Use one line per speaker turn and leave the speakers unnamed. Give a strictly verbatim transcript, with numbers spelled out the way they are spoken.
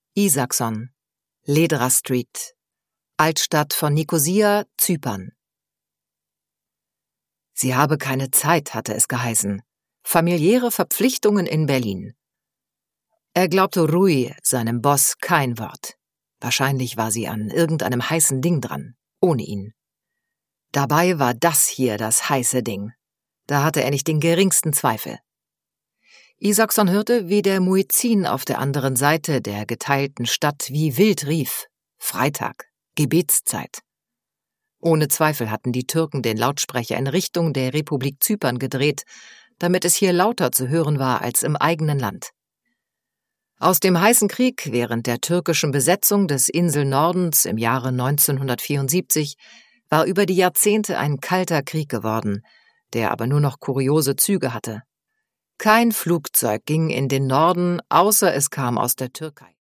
Isaksson, Ledra Street, Altstadt von Nikosia, Zypern. Sie habe keine Zeit, hatte es geheißen. Familiäre Verpflichtungen in Berlin. Er glaubte Rui, seinem Boss, kein Wort. Wahrscheinlich war sie an irgendeinem heißen Ding dran, ohne ihn. Dabei war das hier das heiße Ding. Da hatte er nicht den geringsten Zweifel. Isaksson hörte, wie der Muezzin auf der anderen Seite der geteilten Stadt wie wild rief: Freitag, Gebetszeit. Ohne Zweifel hatten die Türken den Lautsprecher in Richtung der Republik Zypern gedreht, damit es hier lauter zu hören war als im eigenen Land. Aus dem heißen Krieg während der türkischen Besetzung des Inselnordens im Jahre neunzehnhundertvierundsiebzig war über die Jahrzehnte ein kalter Krieg geworden, der aber nur noch kuriose Züge hatte. Kein Flugzeug ging in den Norden, außer es kam aus der Türkei.